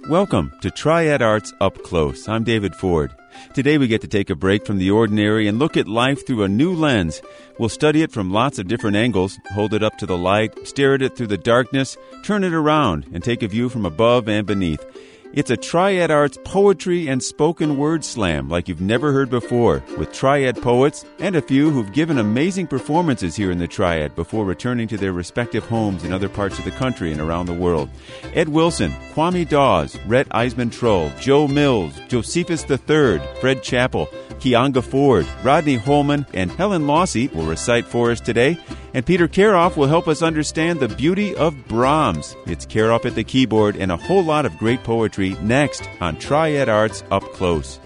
Welcome to Triad Arts Up Close. I'm David Ford. Today we get to take a break from the ordinary and look at life through a new lens. We'll study it from lots of different angles, hold it up to the light, stare at it through the darkness, turn it around, and take a view from above and beneath. It's a Triad Arts poetry and spoken word slam like you've never heard before, with Triad poets and a few who've given amazing performances here in the Triad before returning to their respective homes in other parts of the country and around the world. Ed Wilson, Kwame Dawes, Rhett Eisman-Troll, Joe Mills, Josephus III, Fred Chappell, Kianga Ford, Rodney Holman, and Helen Lawsey will recite for us today. And Peter Karoff will help us understand the beauty of Brahms. It's Karoff at the keyboard and a whole lot of great poetry next on Triad Arts Up Close.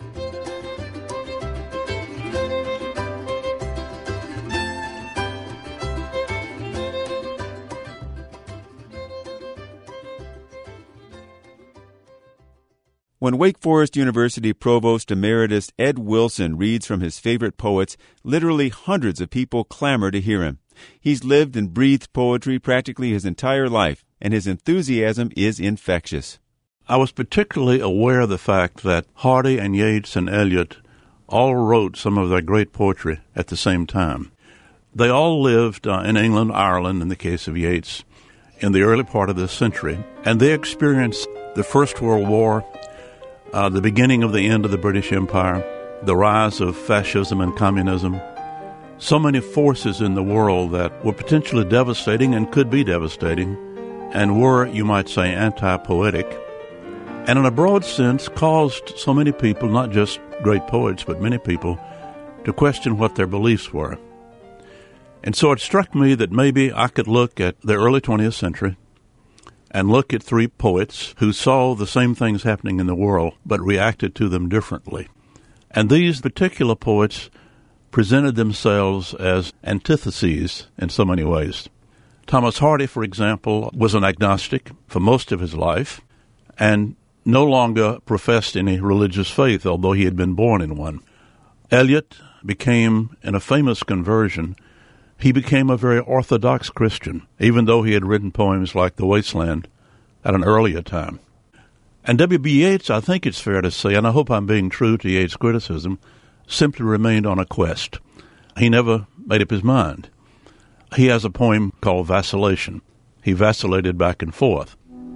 When Wake Forest University Provost Emeritus Ed Wilson reads from his favorite poets, literally hundreds of people clamor to hear him. He's lived and breathed poetry practically his entire life, and his enthusiasm is infectious. I was particularly aware of the fact that Hardy and Yeats and Eliot all wrote some of their great poetry at the same time. They all lived in England, Ireland, in the case of Yeats, in the early part of this century, and they experienced the First World War, the beginning of the end of the British Empire, the rise of fascism and communism, so many forces in the world that were potentially devastating and could be devastating, and were, you might say, anti-poetic, and in a broad sense caused so many people, not just great poets, but many people, to question what their beliefs were. And so it struck me that maybe I could look at the early 20th century and look at three poets who saw the same things happening in the world but reacted to them differently. And these particular poets presented themselves as antitheses in so many ways. Thomas Hardy, for example, was an agnostic for most of his life and no longer professed any religious faith, although he had been born in one. Eliot became, in a famous conversion, he became a very orthodox Christian, even though he had written poems like The Wasteland at an earlier time. And W.B. Yeats, I think it's fair to say, and I hope I'm being true to Yeats' criticism, simply remained on a quest. He never made up his mind. He has a poem called Vacillation. He vacillated back and forth.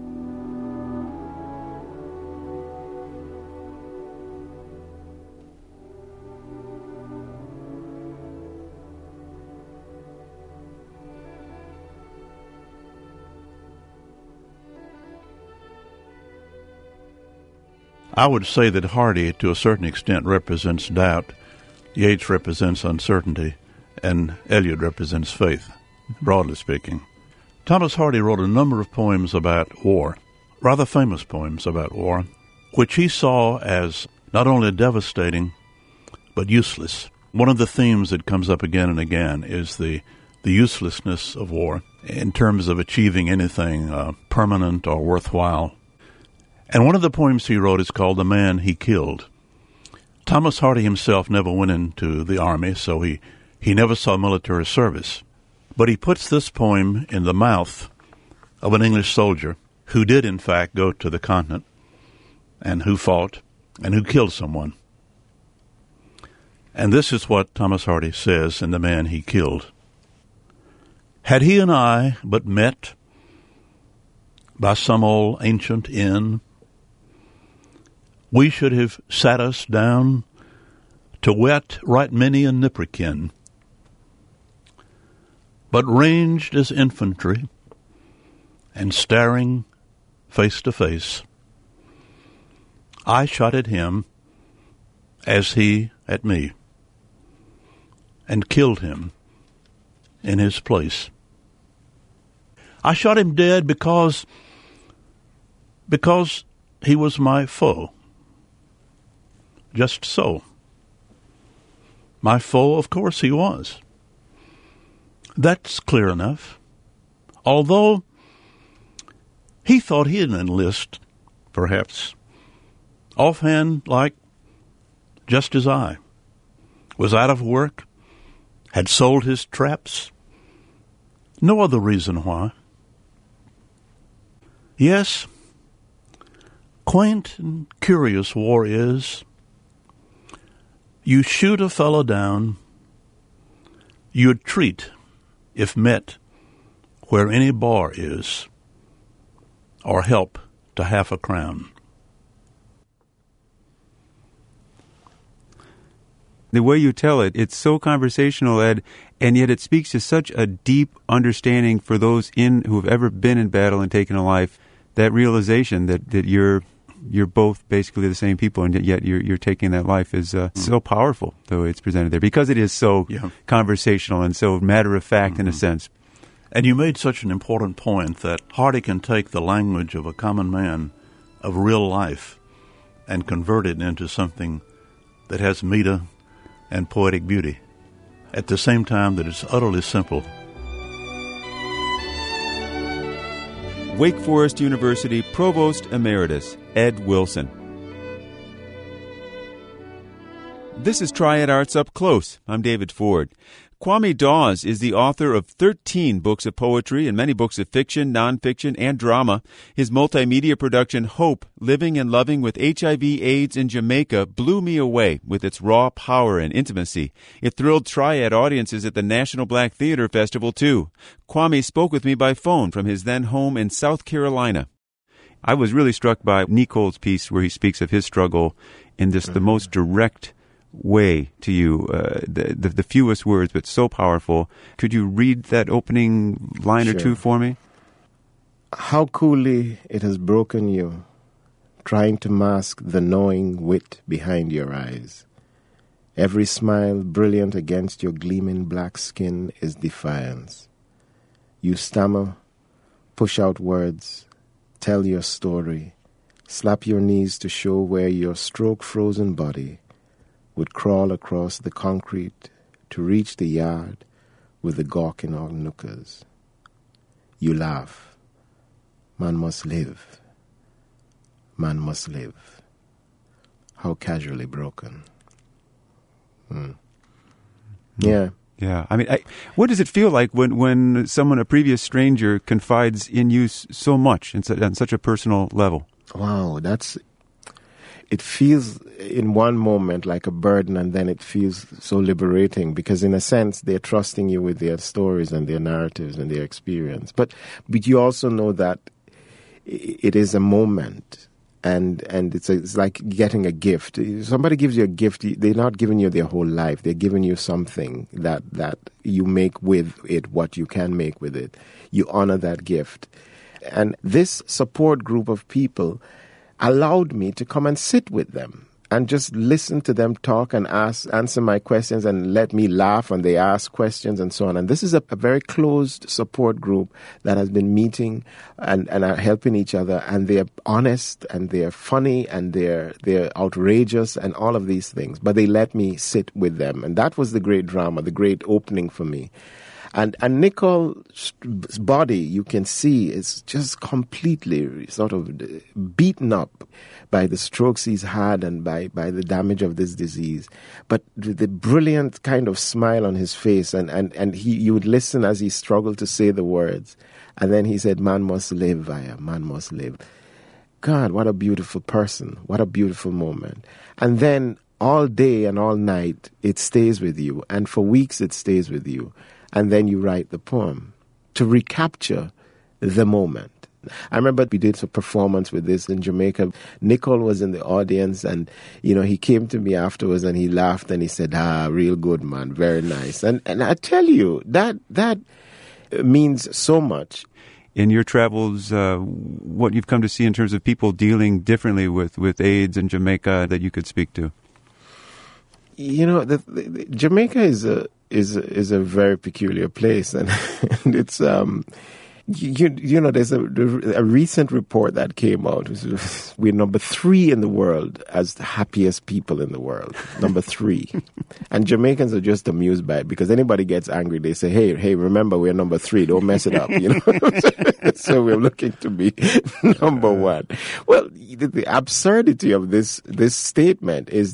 I would say that Hardy, to a certain extent, represents doubt, Yeats represents uncertainty, and Eliot represents faith, broadly speaking. Thomas Hardy wrote a number of poems about war, rather famous poems about war, which he saw as not only devastating, but useless. One of the themes that comes up again and again is the uselessness of war in terms of achieving anything permanent or worthwhile. And one of the poems he wrote is called The Man He Killed. Thomas Hardy himself never went into the army, so he never saw military service. But he puts this poem in the mouth of an English soldier who did, in fact, go to the continent and who fought and who killed someone. And this is what Thomas Hardy says in The Man He Killed. Had he and I but met by some old ancient inn, we should have sat us down to wet right many a nipperkin. But ranged as infantry and staring face to face, I shot at him as he at me, and killed him in his place. I shot him dead because he was my foe. Just so. My foe, of course, he was. That's clear enough. Although he thought he'd enlist, perhaps, offhand, like just as I was out of work, had sold his traps. No other reason why. Yes, Quaint and curious war is. You shoot a fellow down, you'd treat, if met, where any bar is, or help to half a crown. The way you tell it, it's so conversational, Ed, and yet it speaks to such a deep understanding for those who have ever been in battle and taken a life, that realization that you're both basically the same people, and yet you're taking that life is so powerful, the way it's presented there, because it is so conversational and so matter-of-fact in a sense. And you made such an important point that Hardy can take the language of a common man, of real life, and convert it into something that has meter and poetic beauty, at the same time that it's utterly simple. Wake Forest University Provost Emeritus Ed Wilson. This is Triad Arts Up Close. I'm David Ford. Kwame Dawes is the author of 13 books of poetry and many books of fiction, nonfiction, and drama. His multimedia production, Hope, Living and Loving with HIV/AIDS in Jamaica, blew me away with its raw power and intimacy. It thrilled Triad audiences at the National Black Theater Festival, too. Kwame spoke with me by phone from his then home in South Carolina. I was really struck by Nicole's piece where he speaks of his struggle in just the most direct way to you, the fewest words, but so powerful. Could you read that opening line or two for me? How coolly it has broken you, trying to mask the knowing wit behind your eyes. Every smile brilliant against your gleaming black skin is defiance. You stammer, push out words, tell your story, slap your knees to show where your stroke-frozen body would crawl across the concrete to reach the yard with the gawking onlookers. You laugh. Man must live. Man must live. How casually broken. Yeah. Yeah. I mean, what does it feel like when someone, a previous stranger, confides in you so much on such a personal level? Wow, it feels in one moment like a burden, and then it feels so liberating because, in a sense, they're trusting you with their stories and their narratives and their experience. But you also know that it is a moment, and it's like getting a gift. Somebody gives you a gift, they're not giving you their whole life. They're giving you something that you make with it what you can make with it. You honor that gift. And this support group of people allowed me to come and sit with them and just listen to them talk and answer my questions and let me laugh when they ask questions and so on. And this is a very closed support group that has been meeting and are helping each other, and they're honest and they're funny and they're outrageous and all of these things. But they let me sit with them, and that was the great drama, the great opening for me. And Nicole's body, you can see, is just completely sort of beaten up by the strokes he's had and by the damage of this disease. But the brilliant kind of smile on his face, and you would listen as he struggled to say the words. And then he said, "Man must live, Aya, man must live." God, what a beautiful person. What a beautiful moment. And then all day and all night, it stays with you. And for weeks, it stays with you. And then you write the poem to recapture the moment. I remember we did a performance with this in Jamaica. Nicole was in the audience, and he came to me afterwards and he laughed and he said, real good, man, very nice. And I tell you, that means so much. In your travels, what you've come to see in terms of people dealing differently with AIDS in Jamaica that you could speak to? Jamaica is a very peculiar place, and it's there's a recent report that came out. We're number 3 in the world as the happiest people in the world. Number 3, and Jamaicans are just amused by it because anybody gets angry, they say, "Hey, remember we're number 3. Don't mess it up." So we're looking to be number 1. Well, the absurdity of this statement is that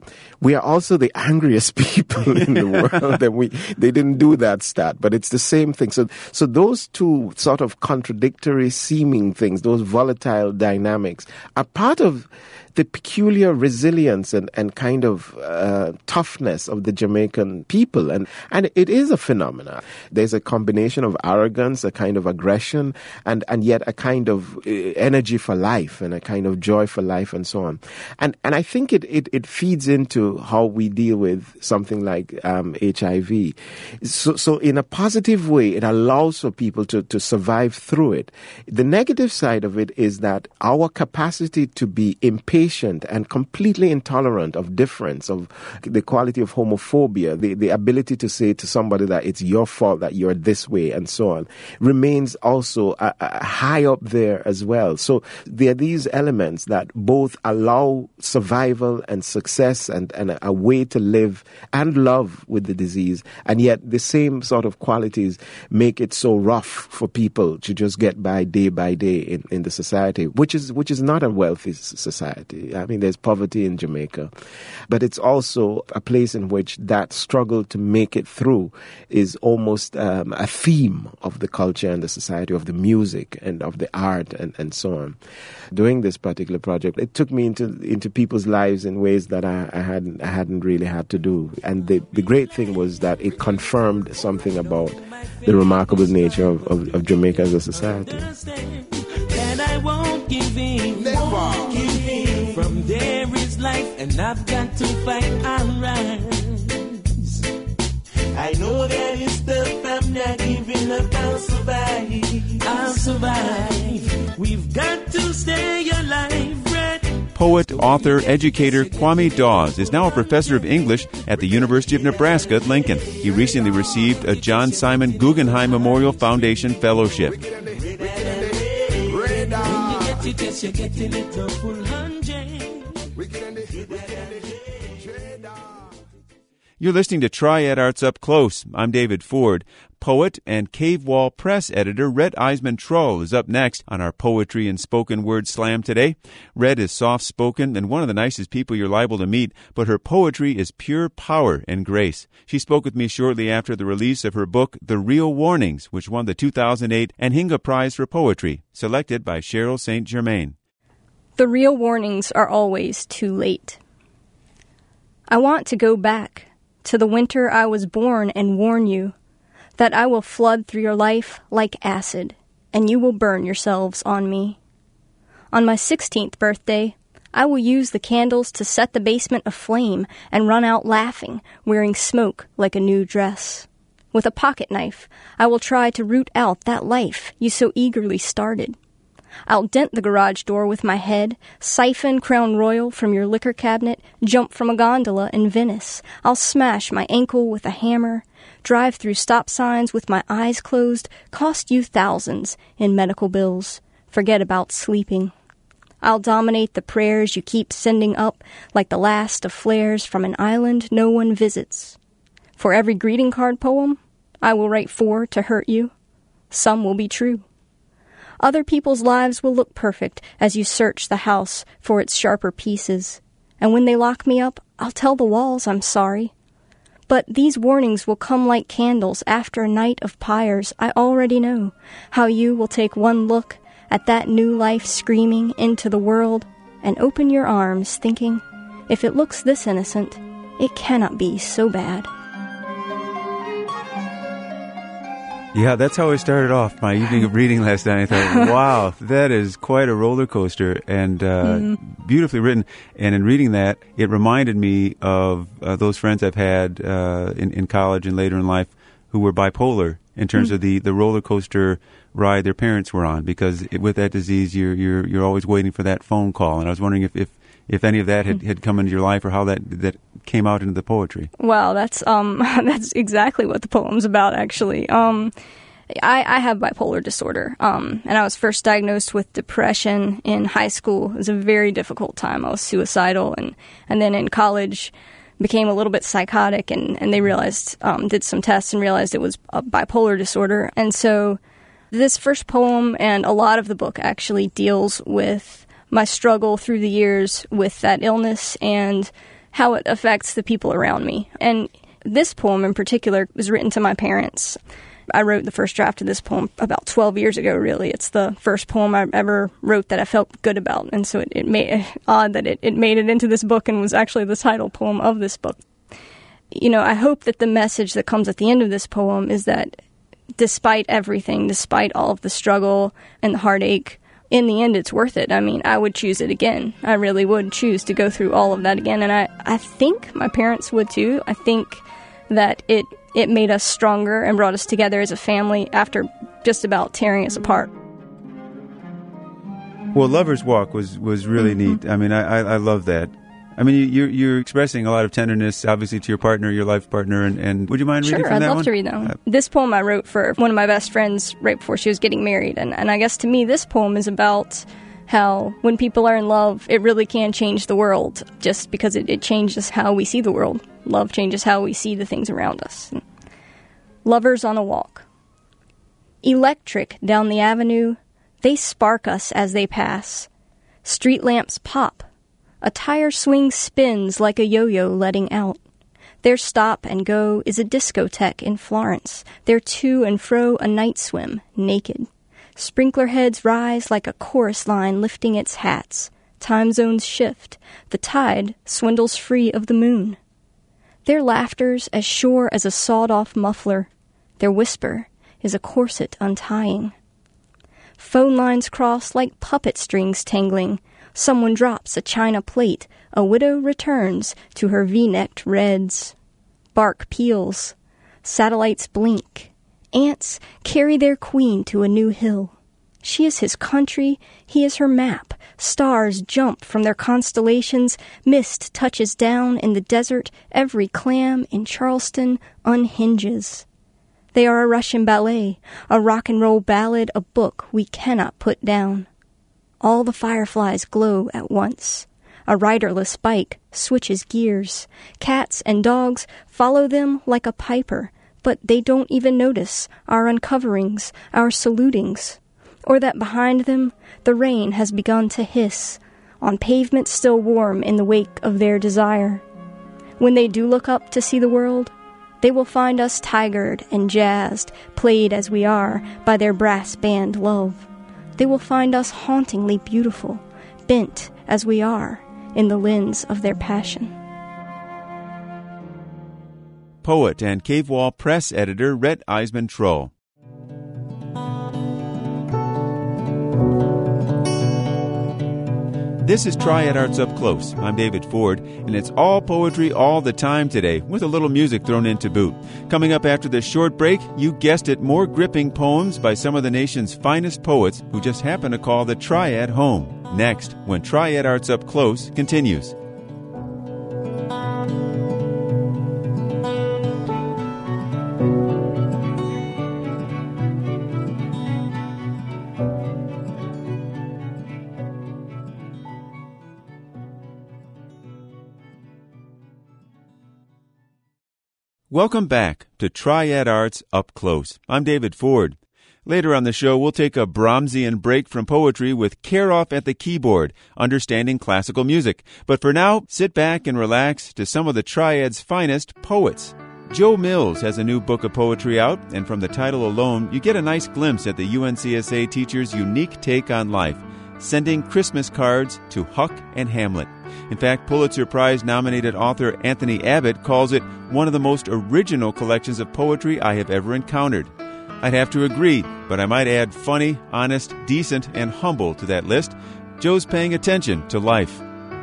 we are also the angriest people in the world, and they didn't do that stat, but it's the same thing. So those two sort of contradictory seeming things, those volatile dynamics, are part of the peculiar resilience and kind of toughness of the Jamaican people. And it is a phenomenon. There's a combination of arrogance, a kind of aggression, and yet a kind of energy for life and a kind of joy for life and so on. And I think it feeds into how we deal with something like HIV. So in a positive way, it allows for people to survive through it. The negative side of it is that our capacity to be impatient and completely intolerant of difference, of the quality of homophobia, the ability to say to somebody that it's your fault that you're this way and so on, remains also high up there as well. So there are these elements that both allow survival and success and a way to live and love with the disease, and yet the same sort of qualities make it so rough for people to just get by day in the society, which is not a wealthy society. I mean, there's poverty in Jamaica, but it's also a place in which that struggle to make it through is almost a theme of the culture and the society, of the music and of the art and so on. Doing this particular project, it took me into people's lives in ways that I hadn't really had to do. And the great thing was that it confirmed something about the remarkable nature of Jamaica as a society. And I won't give in, won't give in. From there is life, and I've got to fight and rise. I know there is stuff I'm not giving up. I'll survive. We've got to stay alive, right? Poet, author, educator Kwame Dawes is now a professor of English at the University of Nebraska at Lincoln. He recently received a John Simon Guggenheim Memorial Foundation Fellowship. You're listening to Triad Arts Up Close. I'm David Ford. Poet and Cave Wall Press editor Rhett Eisman-Trull is up next on our Poetry and Spoken Word Slam today. Rhett is soft-spoken and one of the nicest people you're liable to meet, but her poetry is pure power and grace. She spoke with me shortly after the release of her book, The Real Warnings, which won the 2008 Anhinga Prize for Poetry, selected by Cheryl St. Germain. The real warnings are always too late. I want to go back to the winter I was born and warn you that I will flood through your life like acid, and you will burn yourselves on me. On my 16th birthday, I will use the candles to set the basement aflame and run out laughing, wearing smoke like a new dress. With a pocket knife, I will try to root out that life you so eagerly started. I'll dent the garage door with my head, siphon Crown Royal from your liquor cabinet, jump from a gondola in Venice. I'll smash my ankle with a hammer, drive through stop signs with my eyes closed, cost you thousands in medical bills. Forget about sleeping. I'll dominate the prayers you keep sending up like the last of flares from an island no one visits. For every greeting card poem, I will write 4 to hurt you. Some will be true. Other people's lives will look perfect as you search the house for its sharper pieces. And when they lock me up, I'll tell the walls I'm sorry. But these warnings will come like candles after a night of pyres. I already know how you will take one look at that new life screaming into the world and open your arms thinking, if it looks this innocent, it cannot be so bad. Yeah, that's how I started off my evening of reading last night. I thought, wow, that is quite a roller coaster and beautifully written. And in reading that, it reminded me of those friends I've had in college and later in life who were bipolar in terms of the roller coaster ride their parents were on. Because with that disease, you're always waiting for that phone call. And I was wondering if any of that had come into your life or how that came out into the poetry. Wow, that's exactly what the poem's about, actually. I have bipolar disorder, and I was first diagnosed with depression in high school. It was a very difficult time. I was suicidal, and then in college became a little bit psychotic, and they realized, did some tests and realized it was a bipolar disorder. And so this first poem and a lot of the book actually deals with my struggle through the years with that illness and how it affects the people around me. And this poem in particular was written to my parents. I wrote the first draft of this poem about 12 years ago, really. It's the first poem I ever wrote that I felt good about. And so it made odd that it made it into this book and was actually the title poem of this book. You know, I hope that the message that comes at the end of this poem is that despite everything, despite all of the struggle and the heartache, in the end, it's worth it. I mean, I would choose it again. I really would choose to go through all of that again. And I think my parents would too. I think that it made us stronger and brought us together as a family after just about tearing us apart. Well, Lover's Walk was really neat. I mean, I love that. I mean, you're expressing a lot of tenderness, obviously, to your partner, your life partner, and would you mind reading from that one? Sure, I'd love to read that one. This poem I wrote for one of my best friends right before she was getting married, and I guess to me this poem is about how when people are in love, it really can change the world, just because it changes how we see the world. Love changes how we see the things around us. Lovers on a walk. Electric down the avenue, they spark us as they pass. Street lamps pop. A tire swing spins like a yo-yo letting out. Their stop and go is a discotheque in Florence. Their to and fro a night swim, naked. Sprinkler heads rise like a chorus line lifting its hats. Time zones shift. The tide swindles free of the moon. Their laughter's as sure as a sawed-off muffler. Their whisper is a corset untying. Phone lines cross like puppet strings tangling. Someone drops a china plate. A widow returns to her V-necked reds. Bark peels. Satellites blink. Ants carry their queen to a new hill. She is his country, he is her map. Stars jump from their constellations. Mist touches down in the desert. Every clam in Charleston unhinges. They are a Russian ballet, a rock and roll ballad, a book we cannot put down. All the fireflies glow at once. A riderless bike switches gears. Cats and dogs follow them like a piper, but they don't even notice our uncoverings, our salutings, or that behind them the rain has begun to hiss on pavement still warm in the wake of their desire. When they do look up to see the world, they will find us tigered and jazzed, played as we are by their brass band love. They will find us hauntingly beautiful, bent as we are in the lens of their passion. Poet and Cave Wall Press editor Rhett Eisman-Troll. This is Triad Arts Up Close. I'm David Ford, and it's all poetry all the time today, with a little music thrown in to boot. Coming up after this short break, you guessed it, more gripping poems by some of the nation's finest poets who just happen to call the Triad home. Next, when Triad Arts Up Close continues. Welcome back to Triad Arts Up Close. I'm David Ford. Later on the show, we'll take a Brahmsian break from poetry with Karoff at the keyboard, understanding classical music. But for now, sit back and relax to some of the Triad's finest poets. Joe Mills has a new book of poetry out, and from the title alone, you get a nice glimpse at the UNCSA teacher's unique take on life, sending Christmas cards to Huck and Hamlet. In fact, Pulitzer Prize-nominated author Anthony Abbott calls it one of the most original collections of poetry I have ever encountered. I'd have to agree, but I might add funny, honest, decent, and humble to that list. Joe's paying attention to life.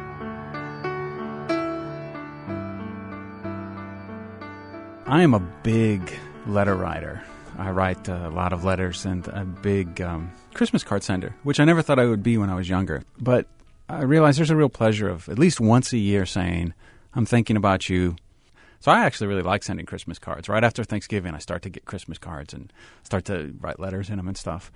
I am a big letter writer. I write a lot of letters and a big Christmas card sender, which I never thought I would be when I was younger. But I realize there's a real pleasure of at least once a year saying, I'm thinking about you. So I actually really like sending Christmas cards. Right after Thanksgiving, I start to get Christmas cards and start to write letters in them and stuff.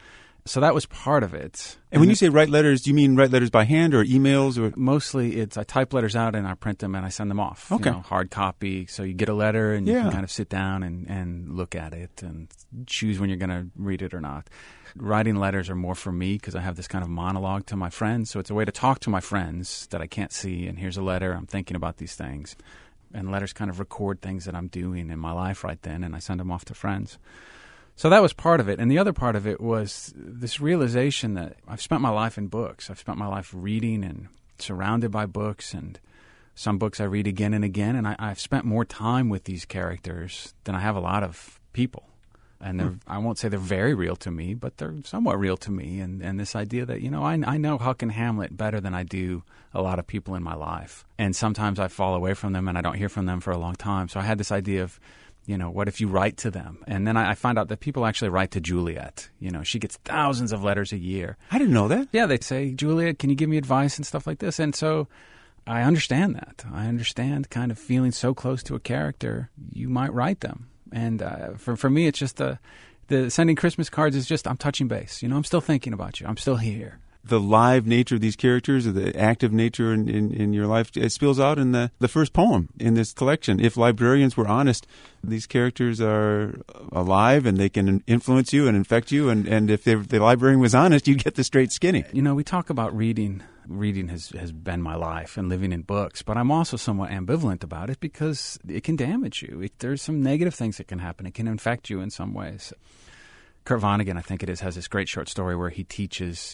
So that was part of it. And when you say write letters, do you mean write letters by hand or emails? Or Mostly I type letters out and I print them and I send them off. Okay. Hard copy. So you get a letter and you Yeah. can kind of sit down and look at it and choose when you're going to read it or not. Writing letters are more for me because I have this kind of monologue to my friends. So it's a way to talk to my friends that I can't see. And here's a letter. I'm thinking about these things. And letters kind of record things that I'm doing in my life right then, and I send them off to friends. So that was part of it. And the other part of it was this realization that I've spent my life in books. I've spent my life reading and surrounded by books, and some books I read again and again. And I've spent more time with these characters than I have a lot of people. And I won't say they're very real to me, but they're somewhat real to me. And this idea that, I know Huck and Hamlet better than I do a lot of people in my life. And sometimes I fall away from them and I don't hear from them for a long time. So I had this idea of, what if you write to them? And then I find out that people actually write to Juliet. She gets thousands of letters a year. I didn't know that. Yeah, they say, Juliet, can you give me advice and stuff like this? And so I understand that. I understand kind of feeling so close to a character, you might write them. And for me, it's just the sending Christmas cards is just I'm touching base. I'm still thinking about you. I'm still here. The live nature of these characters, or the active nature in your life, it spills out in the first poem in this collection. If librarians were honest, these characters are alive and they can influence you and infect you. And if the librarian was honest, you'd get the straight skinny. We talk about reading. Reading has been my life and living in books, but I'm also somewhat ambivalent about it because it can damage you. There's some negative things that can happen. It can infect you in some ways. Kurt Vonnegut, I think it is, has this great short story where he teaches,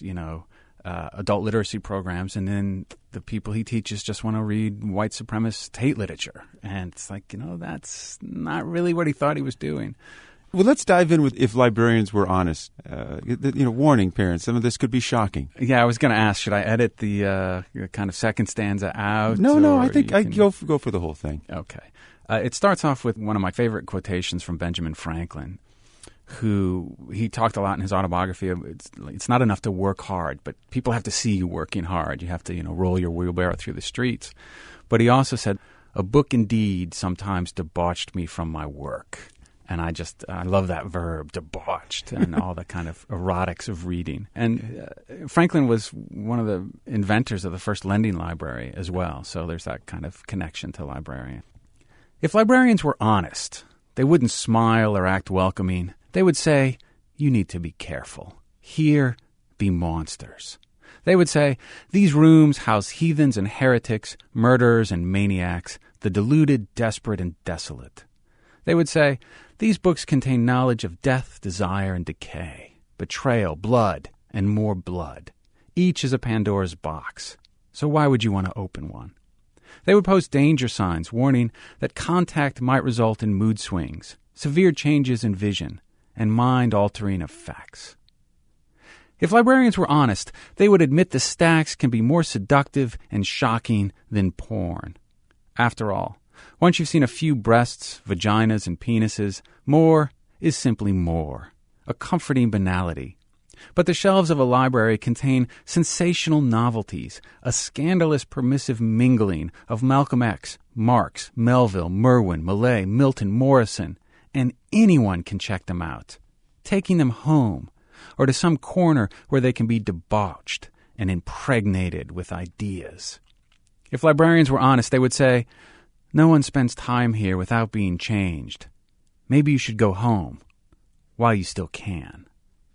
adult literacy programs, and then the people he teaches just want to read white supremacist hate literature. And it's like, that's not really what he thought he was doing. Well, let's dive in with if librarians were honest. Warning parents, some of this could be shocking. Yeah, I was going to ask, should I edit the kind of second stanza out? No, I think I go for the whole thing. Okay. It starts off with one of my favorite quotations from Benjamin Franklin, who he talked a lot in his autobiography. It's not enough to work hard, but people have to see you working hard. You have to, roll your wheelbarrow through the streets. But he also said, a book indeed sometimes debauched me from my work. And I love that verb, debauched, and all the kind of erotics of reading. And Franklin was one of the inventors of the first lending library as well. So there's that kind of connection to librarian. If librarians were honest, they wouldn't smile or act welcoming. They would say, you need to be careful. Here be monsters. They would say, these rooms house heathens and heretics, murderers and maniacs, the deluded, desperate, and desolate. They would say, these books contain knowledge of death, desire, and decay, betrayal, blood, and more blood. Each is a Pandora's box. So why would you want to open one? They would post danger signs warning that contact might result in mood swings, severe changes in vision, and mind-altering effects. If librarians were honest, they would admit the stacks can be more seductive and shocking than porn. After all, once you've seen a few breasts, vaginas, and penises, more is simply more, a comforting banality. But the shelves of a library contain sensational novelties, a scandalous permissive mingling of Malcolm X, Marx, Melville, Merwin, Millay, Milton, Morrison, and anyone can check them out, taking them home or to some corner where they can be debauched and impregnated with ideas. If librarians were honest, they would say, no one spends time here without being changed. Maybe you should go home while you still can.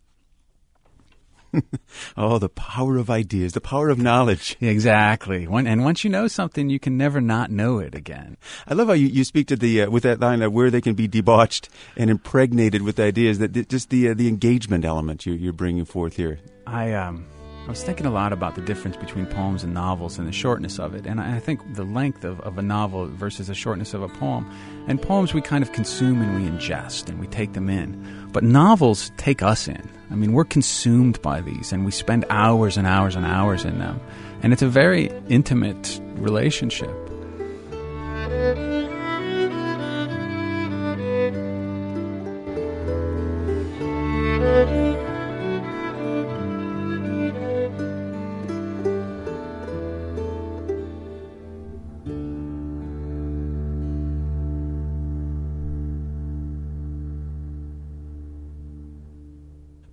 Oh, the power of ideas, the power of knowledge. Exactly. And once you know something, you can never not know it again. I love how you speak to the with that line of where they can be debauched and impregnated with ideas. That just the engagement element you're bringing forth here. I was thinking a lot about the difference between poems and novels and the shortness of it. And I think the length of a novel versus the shortness of a poem. And poems we kind of consume and we ingest and we take them in. But novels take us in. I mean, we're consumed by these and we spend hours and hours and hours in them. And it's a very intimate relationship.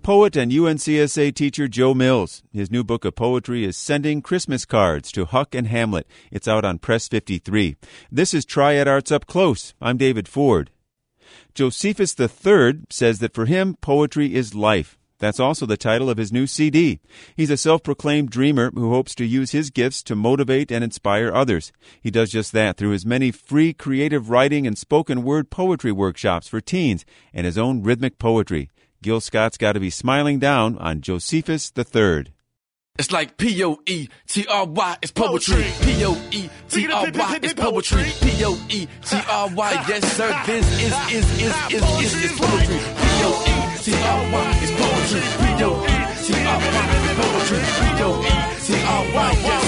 poet and UNCSA teacher Joe Mills. His new book of poetry is Sending Christmas Cards to Huck and Hamlet. It's out on Press 53. This is Triad Arts Up Close. I'm David Ford. Josephus III says that for him, poetry is life. That's also the title of his new CD. He's a self-proclaimed dreamer who hopes to use his gifts to motivate and inspire others. He does just that through his many free creative writing and spoken word poetry workshops for teens and his own rhythmic poetry. Gil Scott's got to be smiling down on Josephus III. It's like P-O-E-T-R-Y, it's poetry. P-O-E-T-R-Y, it's poetry. P-O-E-T-R-Y, yes sir, this is poetry. P-O-E-T-R-Y, it's poetry. P-O-E-T-R-Y, it's poetry. P-O-E-T-R-Y, yes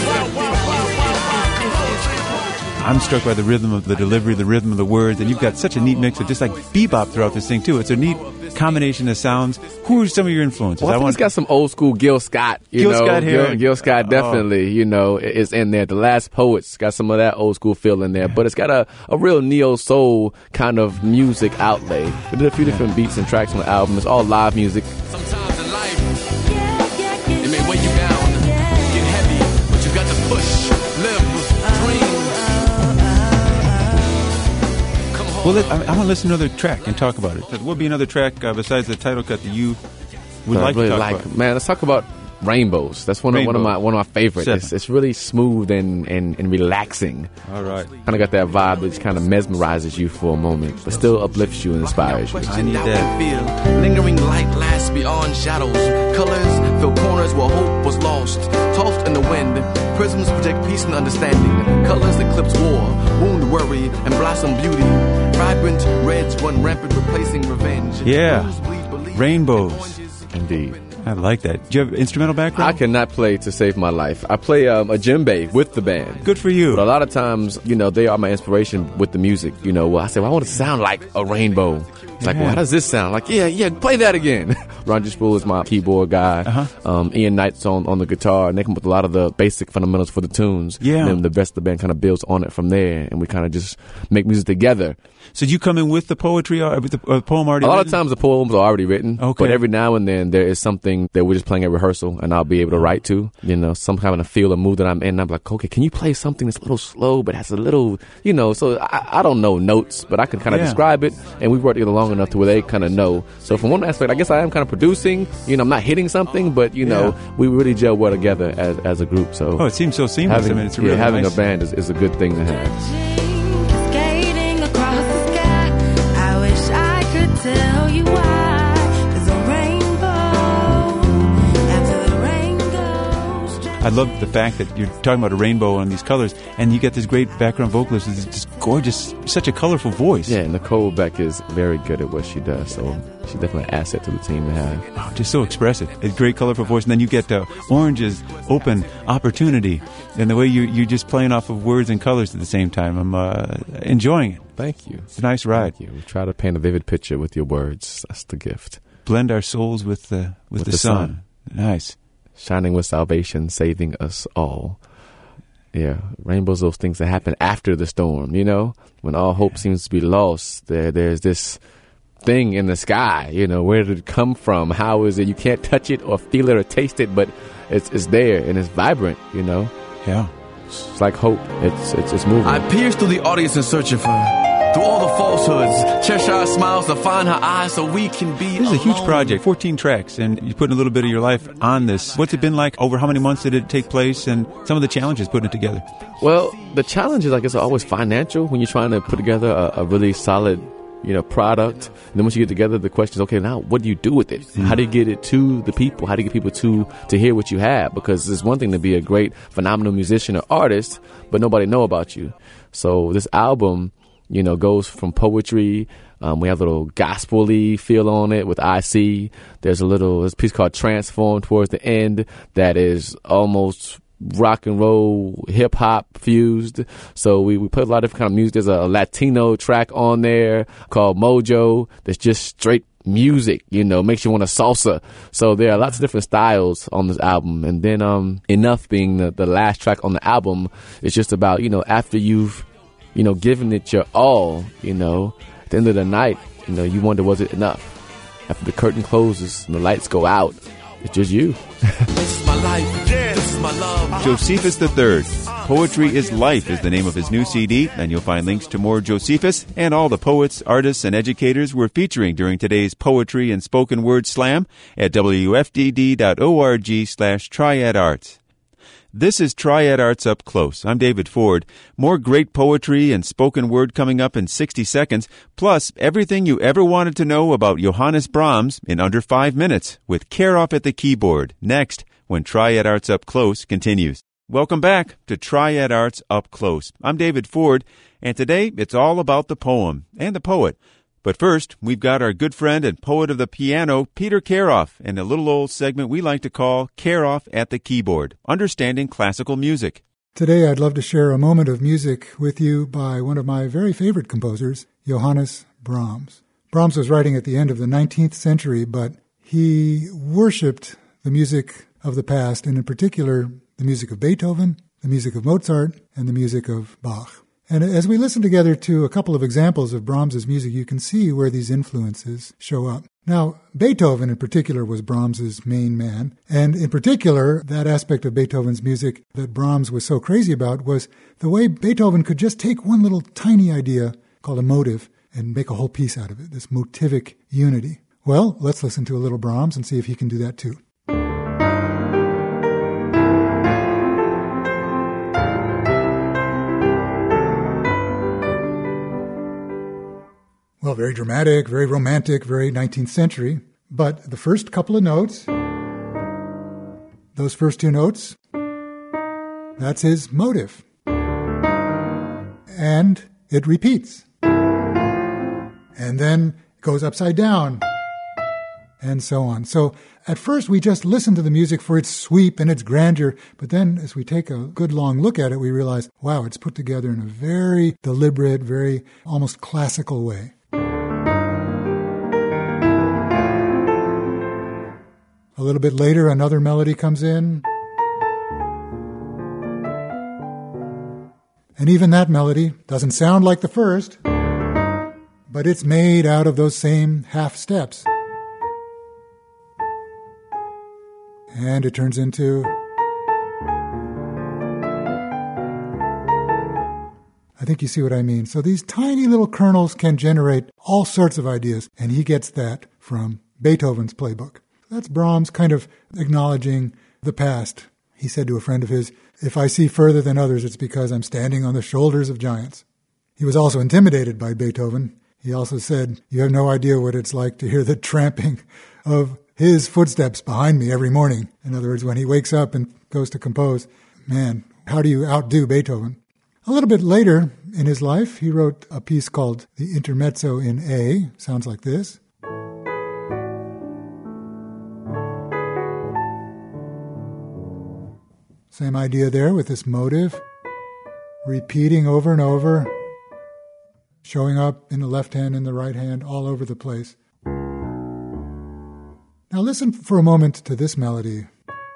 sir, I'm struck by the rhythm of the delivery, the rhythm of the words, and you've got such a neat mix of just like bebop throughout this thing too. It's a neat combination of sounds. Who are some of your influences? Well, I think it's got some old school Gil Scott. Gil Scott here. Gil Scott definitely, is in there. The Last Poets got some of that old school feel in there, but it's got a real neo soul kind of music outlay. We did a few different beats and tracks on the album. It's all live music. Sometimes in life, it may weigh you down, get heavy, but you got to push, live, dream. Well, I want to listen to another track and talk about it. What would be another track besides the title cut that you would like to talk about? Man, let's talk about Rainbows. That's one of my favorites. It's really smooth and relaxing. All right. Kind of got that vibe that just kind of mesmerizes you for a moment, but still uplifts you and inspires you. I need that. Lingering light lasts beyond shadows. Colors fill corners where hope was lost. Tossed in the wind, prisms project peace and understanding. Colors eclipse war, wound worry, and blossom beauty. Vibrant reds run rampant, replacing revenge. Yeah. Rainbows. Indeed. I like that. Do you have instrumental background? I cannot play to save my life. I play a djembe with the band. Good for you. But a lot of times, they are my inspiration with the music. I say, I want to sound like a rainbow. It's like, well, how does this sound? Like, yeah, play that again. Roger Sproul is my keyboard guy. Ian Knight's on the guitar, and they come up with a lot of the basic fundamentals for the tunes. Yeah. And then the rest of the band kind of builds on it from there, and we kind of just make music together. So do you come in with the poetry, with the poem already written? A lot written? of times the poems are already written. Okay. But every now and then there is something that we're just playing at rehearsal and I'll be able to write to. Some kind of feel or mood that I'm in. And I'm like, okay, can you play something that's a little slow but has a little, so I don't know notes, but I can kind of describe it. And we've worked together long enough to where they kind of know. So from one aspect, I guess I am kind of producing. I'm not hitting something, but, we really gel well together as a group. So it seems so seamless. It's really having nice. a band is a good thing to have. Tell you why there's a rainbow after the rainbow. I love the fact that you're talking about a rainbow and these colors, and you get this great background vocalist with this gorgeous, such a colorful voice. Yeah, Nicole Beck is very good at what she does, so she's definitely an asset to the team to have. Oh, just so expressive. A great colorful voice, and then you get Orange's open opportunity, and the way you're just playing off of words and colors at the same time. I'm enjoying it. Thank you. It's a nice ride. Thank you. We try to paint a vivid picture with your words. That's the gift. Blend our souls with the sun. Nice. Shining with salvation, saving us all. Yeah, rainbows, those things that happen after the storm, when all hope seems to be lost. There's this thing in the sky, where did it come from? How is it? You can't touch it or feel it or taste it, but it's there and it's vibrant, Yeah. It's like hope. It's moving. I pierced through the audience in search of her. Through all the falsehoods, Cheshire smiles to find her eyes so we can be This is a huge alone. project, 14 tracks, and you're putting a little bit of your life on this. What's it been like? Over how many months did it take place, and some of the challenges putting it together? Well, the challenge is, I guess, always financial when you're trying to put together a really solid, product. And then once you get together, the question is, okay, now what do you do with it? How do you get it to the people? How do you get people to hear what you have? Because it's one thing to be a great, phenomenal musician or artist, but nobody know about you. So this album, goes from poetry. We have a little gospel-y feel on it with IC. There's a piece called Transform towards the end that is almost rock and roll, hip hop fused. So we put a lot of different kind of music. There's a Latino track on there called Mojo that's just straight music, makes you want to salsa. So there are lots of different styles on this album. And then Enough being the last track on the album, it's just about, after you've giving it your all, at the end of the night, you wonder, was it enough? after the curtain closes and the lights go out, it's just you. This is my life. This is my love. Josephus III. Poetry is Life is the name of his new CD, and you'll find links to more Josephus and all the poets, artists, and educators we're featuring during today's Poetry and Spoken Word Slam at wfdd.org/triadarts. This is Triad Arts Up Close. I'm David Ford. More great poetry and spoken word coming up in 60 seconds, plus everything you ever wanted to know about Johannes Brahms in under 5 minutes with Karoff at the keyboard. Next, when Triad Arts Up Close continues. Welcome back to Triad Arts Up Close. I'm David Ford, and today it's all about the poem and the poet. But first, we've got our good friend and poet of the piano, Peter Karoff, and a little old segment we like to call Karoff at the Keyboard, Understanding Classical Music. Today I'd love to share a moment of music with you by one of my very favorite composers, Johannes Brahms. Brahms was writing at the end of the 19th century, but he worshipped the music of the past, and in particular, the music of Beethoven, the music of Mozart, and the music of Bach. And as we listen together to a couple of examples of Brahms's music, you can see where these influences show up. Now, Beethoven in particular was Brahms's main man, and in particular, that aspect of Beethoven's music that Brahms was so crazy about was the way Beethoven could just take one little tiny idea called a motive and make a whole piece out of it, this motivic unity. Well, let's listen to a little Brahms and see if he can do that too. Well, very dramatic, very romantic, very 19th century. But the first couple of notes, those first two notes, that's his motive. And it repeats. And then goes upside down, and so on. So at first we just listen to the music for its sweep and its grandeur, but then as we take a good long look at it, we realize, wow, it's put together in a very deliberate, very almost classical way. A little bit later, another melody comes in. And even that melody doesn't sound like the first, but it's made out of those same half steps. And it turns into... I think you see what I mean. So these tiny little kernels can generate all sorts of ideas, and he gets that from Beethoven's playbook. That's Brahms kind of acknowledging the past. He said to a friend of his, "If I see further than others, it's because I'm standing on the shoulders of giants." He was also intimidated by Beethoven. He also said, "You have no idea what it's like to hear the tramping of his footsteps behind me every morning." In other words, when he wakes up and goes to compose, man, how do you outdo Beethoven? A little bit later in his life, he wrote a piece called The Intermezzo in A. Sounds like this. Same idea there with this motive, repeating over and over, showing up in the left hand and the right hand all over the place. Now listen for a moment to this melody.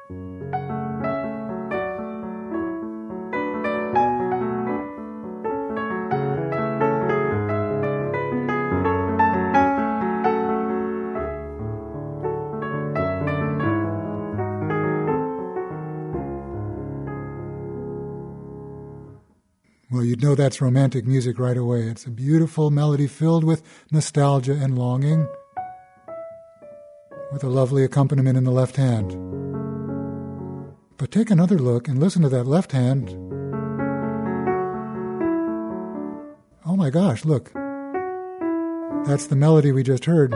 Well, you'd know that's romantic music right away. It's a beautiful melody filled with nostalgia and longing, with a lovely accompaniment in the left hand. But take another look and listen to that left hand. Oh my gosh, look. That's the melody we just heard,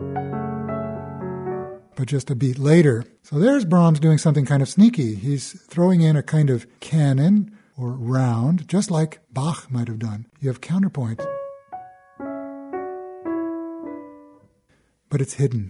but just a beat later. So there's Brahms doing something kind of sneaky. He's throwing in a kind of canon or round, just like Bach might have done. You have counterpoint, but it's hidden.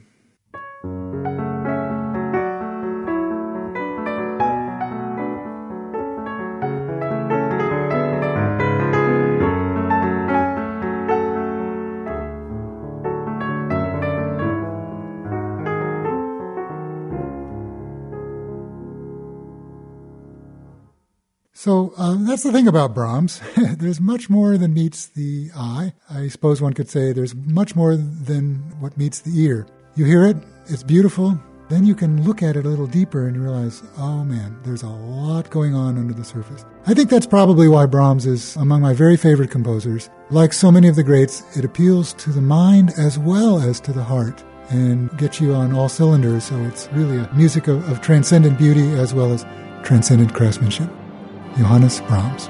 So that's the thing about Brahms. There's much more than meets the eye. I suppose one could say there's much more than what meets the ear. You hear it, it's beautiful. Then you can look at it a little deeper and you realize, oh man, there's a lot going on under the surface. I think that's probably why Brahms is among my very favorite composers. Like so many of the greats, it appeals to the mind as well as to the heart and gets you on all cylinders. So it's really a music of transcendent beauty as well as transcendent craftsmanship. Johannes Brahms.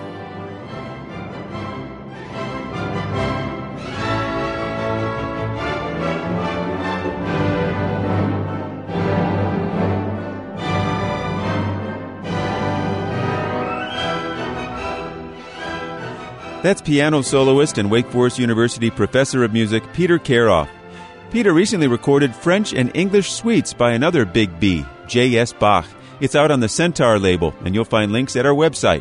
That's piano soloist and Wake Forest University professor of music Peter Karoff. Peter recently recorded French and English suites by another big B, J.S. Bach. It's out on the Centaur label, and you'll find links at our website,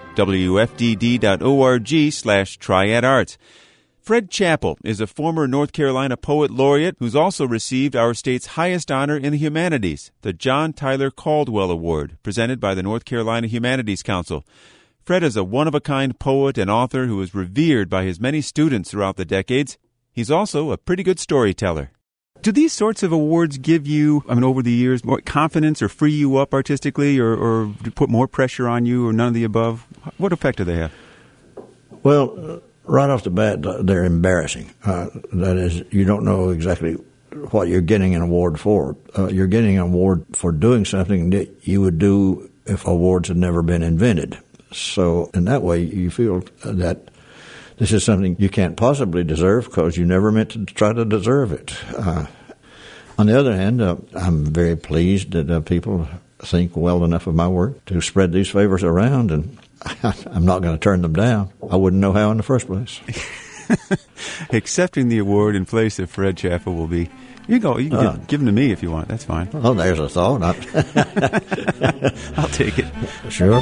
wfdd.org/triadarts. Fred Chappell is a former North Carolina poet laureate who's also received our state's highest honor in the humanities, the John Tyler Caldwell Award, presented by the North Carolina Humanities Council. Fred is a one-of-a-kind poet and author who is revered by his many students throughout the decades. He's also a pretty good storyteller. Do these sorts of awards give you, over the years, more confidence or free you up artistically or put more pressure on you or none of the above? What effect do they have? Well, right off the bat, they're embarrassing. That is, you don't know exactly what you're getting an award for. You're getting an award for doing something that you would do if awards had never been invented. So in that way, you feel that this is something you can't possibly deserve because you never meant to try to deserve it. On the other hand, I'm very pleased that people think well enough of my work to spread these favors around, and I'm not going to turn them down. I wouldn't know how in the first place. Accepting the award in place of Fred Chappell will be... You can give them to me if you want. That's fine. Oh, there's a thought. I'll take it. Sure.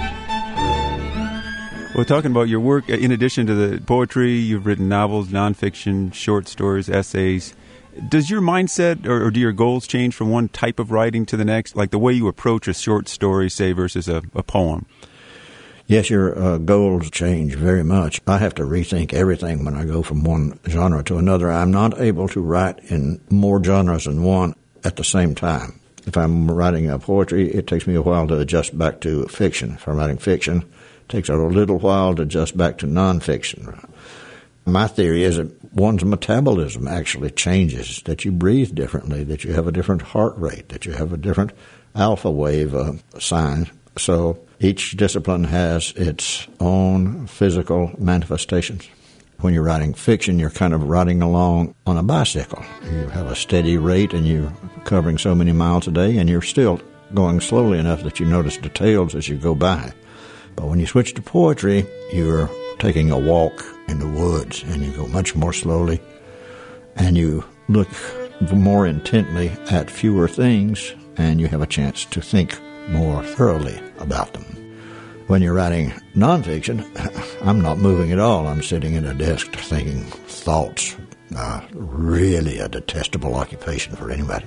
Well, talking about your work, in addition to the poetry, you've written novels, nonfiction, short stories, essays. Does your mindset or do your goals change from one type of writing to the next, like the way you approach a short story, say, versus a poem? Yes, your goals change very much. I have to rethink everything when I go from one genre to another. I'm not able to write in more genres than one at the same time. If I'm writing poetry, it takes me a while to adjust back to fiction. If I'm writing fiction, it takes a little while to adjust back to nonfiction. My theory is that one's metabolism actually changes, that you breathe differently, that you have a different heart rate, that you have a different alpha wave sign. So each discipline has its own physical manifestations. When you're writing fiction, you're kind of riding along on a bicycle. You have a steady rate and you're covering so many miles a day, and you're still going slowly enough that you notice details as you go by. But when you switch to poetry, you're taking a walk in the woods, and you go much more slowly, and you look more intently at fewer things, and you have a chance to think more thoroughly about them. When you're writing nonfiction, I'm not moving at all. I'm sitting at a desk thinking thoughts. Really a detestable occupation for anybody.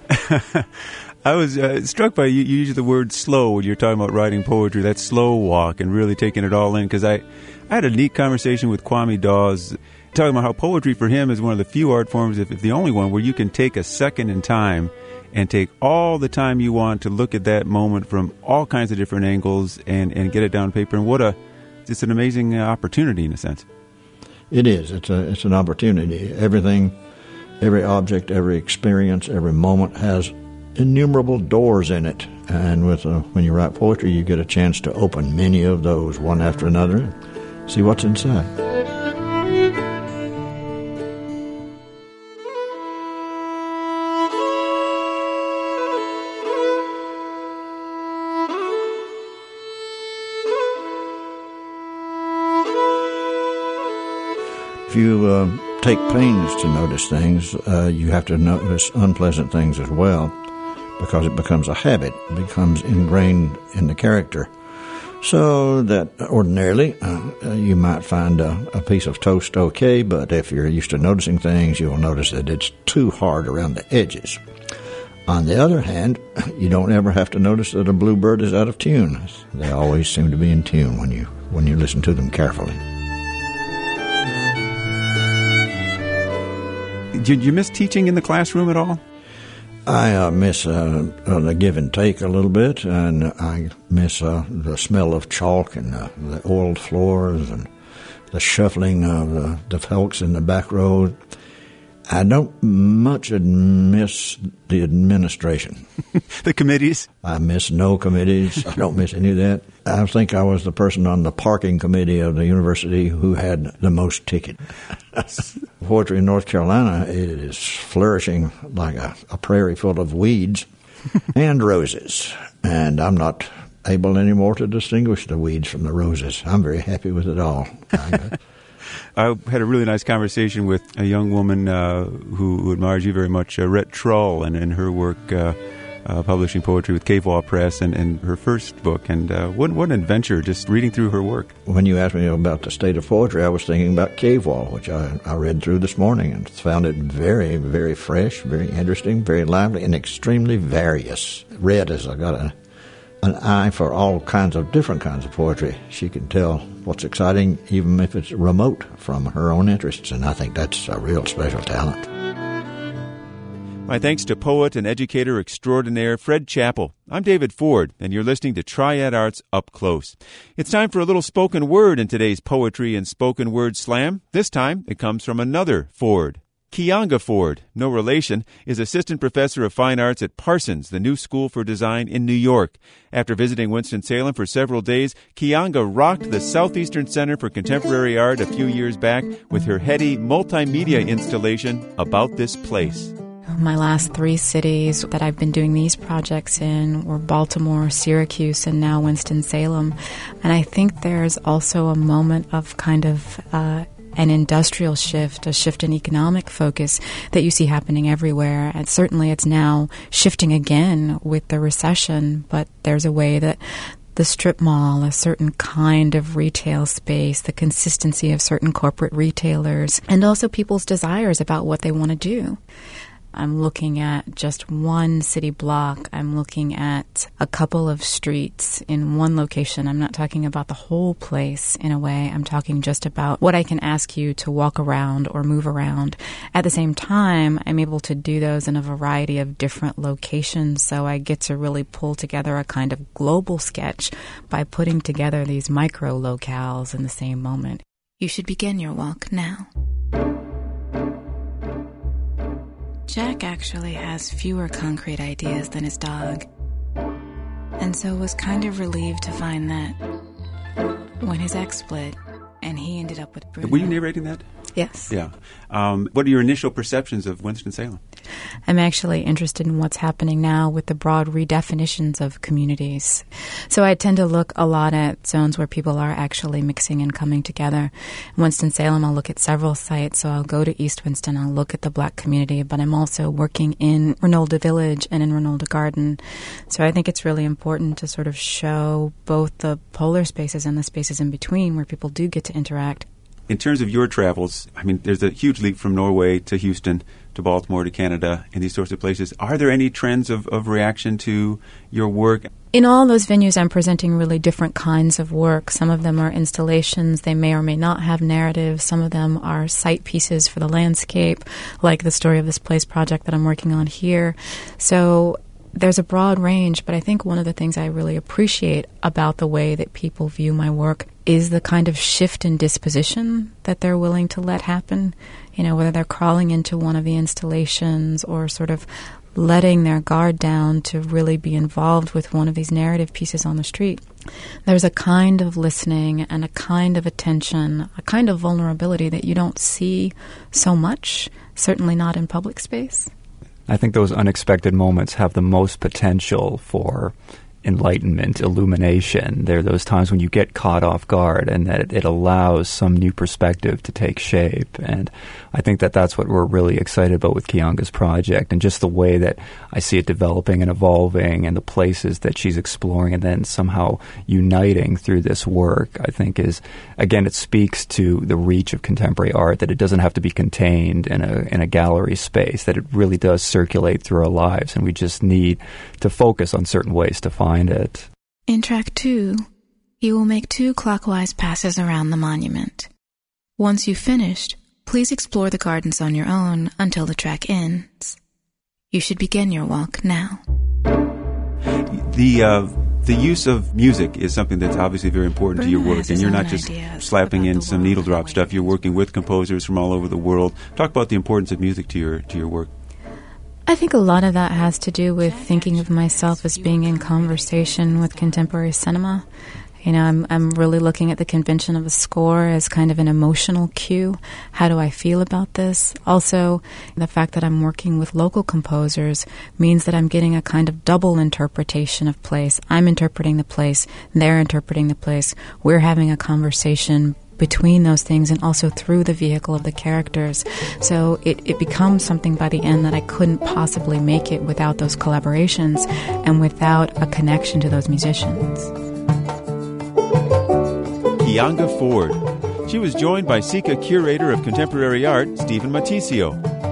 I was struck by you use the word slow when you're talking about writing poetry, that slow walk and really taking it all in, because I had a neat conversation with Kwame Dawes talking about how poetry for him is one of the few art forms, if the only one, where you can take a second in time and take all the time you want to look at that moment from all kinds of different angles and get it down on paper. And it's an amazing opportunity in a sense. It is. It's an opportunity. Everything, every object, every experience, every moment has innumerable doors in it. And when you write poetry, you get a chance to open many of those one after another and see what's inside. If you take pains to notice things, you have to notice unpleasant things as well, because it becomes a habit, it becomes ingrained in the character. So that ordinarily you might find a piece of toast okay, but if you're used to noticing things, you'll notice that it's too hard around the edges. On the other hand, you don't ever have to notice that a bluebird is out of tune. They always seem to be in tune when you listen to them carefully. Did you miss teaching in the classroom at all? I miss the give and take a little bit, and I miss the smell of chalk and the oiled floors and the shuffling of the folks in the back row. I don't much miss the administration. The committees? I miss no committees. I don't miss any of that. I think I was the person on the parking committee of the university who had the most ticket. Poetry in North Carolina is flourishing like a prairie full of weeds and roses. And I'm not able anymore to distinguish the weeds from the roses. I'm very happy with it all. I had a really nice conversation with a young woman who admires you very much, Rhett Trull, and her work publishing poetry with Cave Wall Press and her first book. And what an adventure just reading through her work. When you asked me about the state of poetry, I was thinking about Cave Wall, which I read through this morning and found it very, very fresh, very interesting, very lively, and extremely various. Rhett has got an eye for all kinds of different kinds of poetry. She can tell what's exciting, even if it's remote from her own interests, and I think that's a real special talent. My thanks to poet and educator extraordinaire Fred Chappell. I'm David Ford, and you're listening to Triad Arts Up Close. It's time for a little spoken word in today's Poetry and Spoken Word Slam. This time, it comes from another Ford. Kianga Ford, no relation, is assistant professor of fine arts at Parsons, the new school for design in New York. After visiting Winston-Salem for several days, Kianga rocked the Southeastern Center for Contemporary Art a few years back with her heady multimedia installation, About This Place. My last 3 cities that I've been doing these projects in were Baltimore, Syracuse, and now Winston-Salem. And I think there's also a moment of kind of an industrial shift, a shift in economic focus that you see happening everywhere. And certainly it's now shifting again with the recession, but there's a way that the strip mall, a certain kind of retail space, the consistency of certain corporate retailers, and also people's desires about what they want to do. I'm looking at just one city block. I'm looking at a couple of streets in one location. I'm not talking about the whole place in a way. I'm talking just about what I can ask you to walk around or move around. At the same time, I'm able to do those in a variety of different locations, so I get to really pull together a kind of global sketch by putting together these micro locales in the same moment. You should begin your walk now. Jack actually has fewer concrete ideas than his dog, and so was kind of relieved to find that when his ex split and he ended up with Bruno. Were you narrating that? Yes. Yeah. What are your initial perceptions of Winston-Salem? I'm actually interested in what's happening now with the broad redefinitions of communities. So I tend to look a lot at zones where people are actually mixing and coming together. In Winston-Salem, I'll look at several sites. So I'll go to East Winston, I'll look at the Black community, but I'm also working in Renolda Village and in Renolda Garden. So I think it's really important to sort of show both the polar spaces and the spaces in between where people do get to interact. In terms of your travels, I mean, there's a huge leap from Norway to Houston to Baltimore to Canada and these sorts of places. Are there any trends of reaction to your work? In all those venues, I'm presenting really different kinds of work. Some of them are installations. They may or may not have narratives. Some of them are sight pieces for the landscape, like the Story of This Place project that I'm working on here. So there's a broad range, but I think one of the things I really appreciate about the way that people view my work is the kind of shift in disposition that they're willing to let happen. You know, whether they're crawling into one of the installations or sort of letting their guard down to really be involved with one of these narrative pieces on the street. There's a kind of listening and a kind of attention, a kind of vulnerability that you don't see so much, certainly not in public space. I think those unexpected moments have the most potential for enlightenment, illumination. They're those times when you get caught off guard and that it allows some new perspective to take shape. And I think that that's what we're really excited about with Kianga's project, and just the way that I see it developing and evolving and the places that she's exploring and then somehow uniting through this work, I think is, again, it speaks to the reach of contemporary art, that it doesn't have to be contained in a gallery space, that it really does circulate through our lives, and we just need to focus on certain ways to find it. In track 2, you will make 2 clockwise passes around the monument. Once you've finished, please explore the gardens on your own until the track ends. You should begin your walk now. The use of music is something that's obviously very important to your Bruno work, has and his you're own not just ideas slapping about in the some world needle and the drop way stuff. it You're is. working with composers from all over the world. Talk about the importance of music to your work. I think a lot of that has to do with thinking of myself as being in conversation with contemporary cinema. You know, I'm really looking at the convention of a score as kind of an emotional cue. How do I feel about this? Also, the fact that I'm working with local composers means that I'm getting a kind of double interpretation of place. I'm interpreting the place, they're interpreting the place. We're having a conversation between those things and also through the vehicle of the characters. So it becomes something by the end that I couldn't possibly make it without those collaborations and without a connection to those musicians. Kianga Ford. She was joined by SICA Curator of Contemporary Art, Stephen Matisio.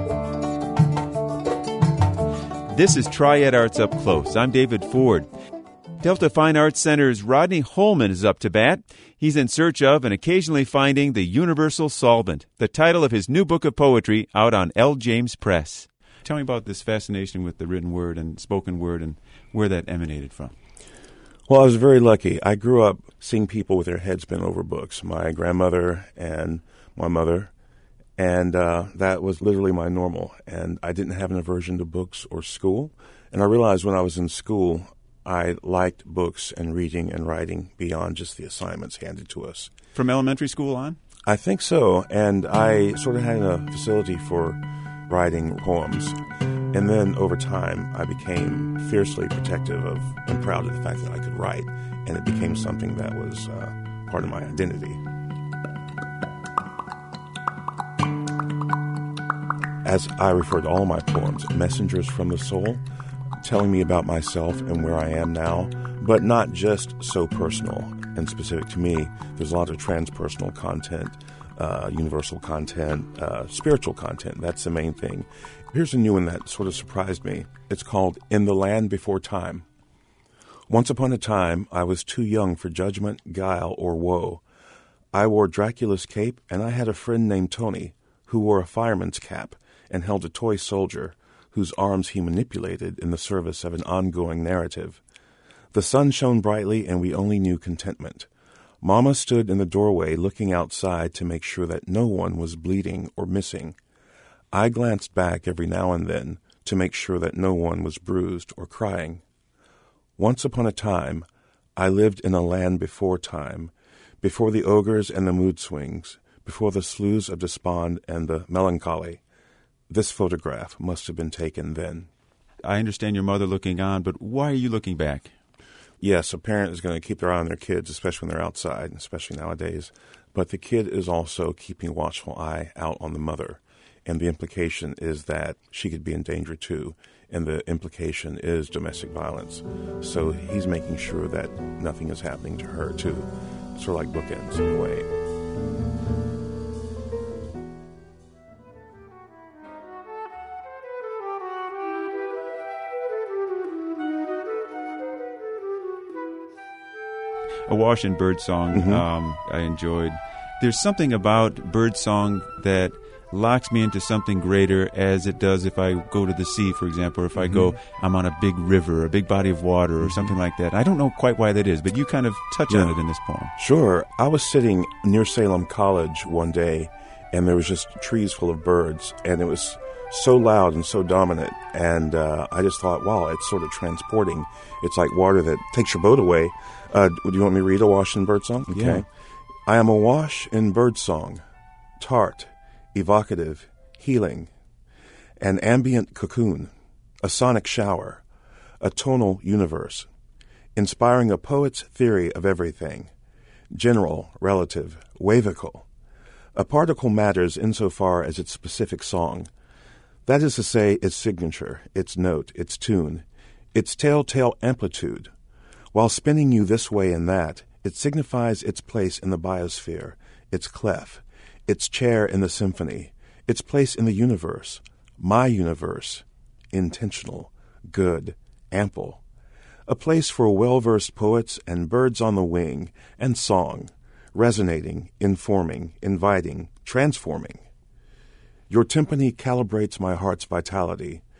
This is Triad Arts Up Close. I'm David Ford. Delta Fine Arts Center's Rodney Holman is up to bat. He's in search of and occasionally finding the universal solvent, the title of his new book of poetry out on L. James Press. Tell me about this fascination with the written word and spoken word and where that emanated from. Well, I was very lucky. I grew up seeing people with their heads bent over books, my grandmother and my mother, and that was literally my normal. And I didn't have an aversion to books or school. And I realized when I was in school, I liked books and reading and writing beyond just the assignments handed to us. From elementary school on? I think so. And I sort of had a facility for writing poems. And then over time, I became fiercely protective of and proud of the fact that I could write, and it became something that was part of my identity. As I refer to all my poems, messengers from the soul, telling me about myself and where I am now, but not just so personal and specific to me. There's a lot of transpersonal content, universal content, spiritual content. That's the main thing. Here's a new one that sort of surprised me. It's called In the Land Before Time. Once upon a time, I was too young for judgment, guile, or woe. I wore Dracula's cape, and I had a friend named Tony, who wore a fireman's cap and held a toy soldier, whose arms he manipulated in the service of an ongoing narrative. The sun shone brightly, and we only knew contentment. Mama stood in the doorway looking outside to make sure that no one was bleeding or missing. I glanced back every now and then to make sure that no one was bruised or crying. Once upon a time, I lived in a land before time, before the ogres and the mood swings, before the sloughs of despond and the melancholy. This photograph must have been taken then. I understand your mother looking on, but why are you looking back? Yes, a parent is going to keep their eye on their kids, especially when they're outside, especially nowadays. But the kid is also keeping a watchful eye out on the mother. And the implication is that she could be in danger too. And the implication is domestic violence. So he's making sure that nothing is happening to her too. Sort of like bookends in a way. Awash and Birdsong, I enjoyed. There's something about Birdsong that locks me into something greater, as it does if I go to the sea, for example, or if I go, I'm on a big river, a big body of water, or something like that. I don't know quite why that is, but you kind of touch on it in this poem. Sure. I was sitting near Salem College one day, and there was just trees full of birds, and it was so loud and so dominant, and I just thought, wow, it's sort of transporting. It's like water that takes your boat away. Do you want me to read Awash in Birdsong? Okay. Yeah. I am awash in birdsong, tart, evocative, healing, an ambient cocoon, a sonic shower, a tonal universe, inspiring a poet's theory of everything, general, relative, wavical. A particle matters insofar as its specific song. That is to say, its signature, its note, its tune, its telltale amplitude. While spinning you this way and that, it signifies its place in the biosphere, its clef, its chair in the symphony, its place in the universe, my universe, intentional, good, ample. A place for well-versed poets and birds on the wing, and song, resonating, informing, inviting, transforming. Your timpani calibrates my heart's vitality.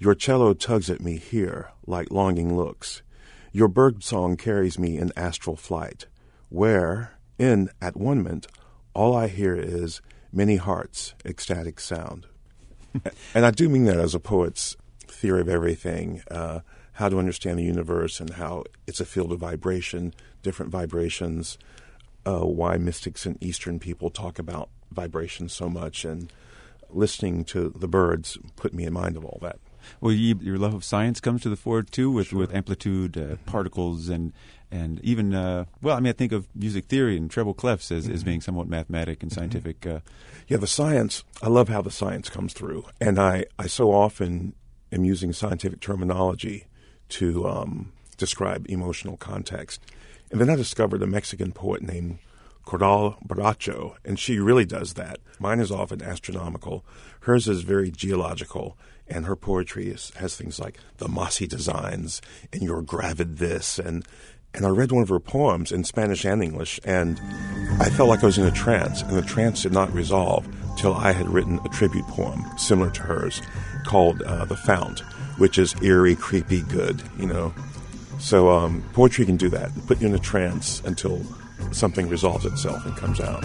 Your cello tugs at me here like longing looks. Your bird song carries me in astral flight, where, at one moment, all I hear is many hearts, ecstatic sound. And I do mean that as a poet's theory of everything, how to understand the universe and how it's a field of vibration, different vibrations, why mystics and Eastern people talk about vibration so much, and listening to the birds put me in mind of all that. Well, your love of science comes to the fore, too, with amplitude, particles, and even, I think of music theory and treble clefs as being somewhat mathematic and scientific. Yeah, the science, I love how the science comes through. And I so often am using scientific terminology to describe emotional context. And then I discovered a Mexican poet named Cordal Bracho, and she really does that. Mine is often astronomical. Hers is very geological, and her poetry has things like the mossy designs and your gravid this. And I read one of her poems in Spanish and English, and I felt like I was in a trance, and the trance did not resolve till I had written a tribute poem similar to hers called The Fount, which is eerie, creepy, good, So poetry can do that, put you in a trance until something resolves itself and comes out.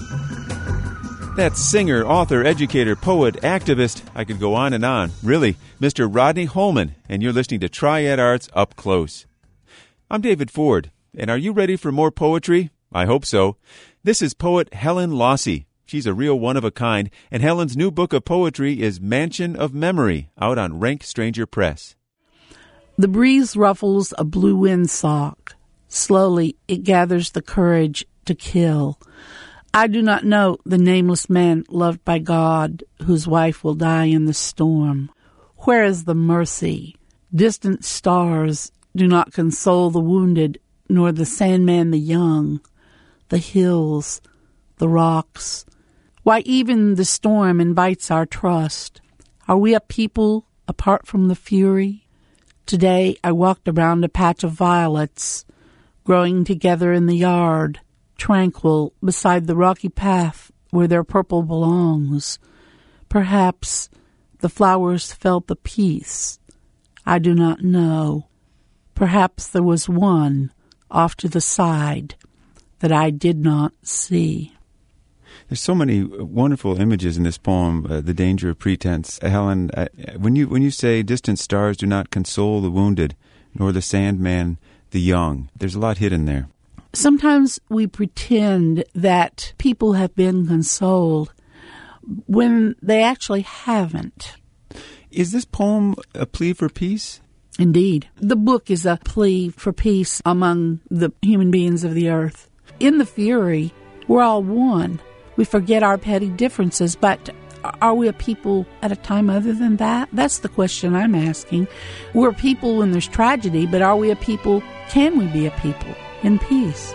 That's singer, author, educator, poet, activist. I could go on and on. Really, Mr. Rodney Holman, and you're listening to Triad Arts Up Close. I'm David Ford, and are you ready for more poetry? I hope so. This is poet Helen Lossy. She's a real one-of-a-kind, and Helen's new book of poetry is Mansion of Memory, out on Rank Stranger Press. The breeze ruffles a blue windsock. Slowly, it gathers the courage to kill. I do not know the nameless man loved by God, whose wife will die in the storm. Where is the mercy? Distant stars do not console the wounded, nor the sandman the young. The hills, the rocks. Why, even the storm invites our trust. Are we a people apart from the fury? Today I walked around a patch of violets, growing together in the yard, tranquil beside the rocky path where their purple belongs. Perhaps the flowers felt the peace. I do not know. Perhaps there was one off to the side that I did not see. There's so many wonderful images in this poem, The Danger of Pretense. Helen, when you say distant stars do not console the wounded, nor the sandman the young, there's a lot hidden there. Sometimes we pretend that people have been consoled when they actually haven't. Is this poem a plea for peace? Indeed. The book is a plea for peace among the human beings of the earth. In the fury, we're all one. We forget our petty differences, but are we a people at a time other than that? That's the question I'm asking. We're people when there's tragedy, but are we a people? Can we be a people in peace?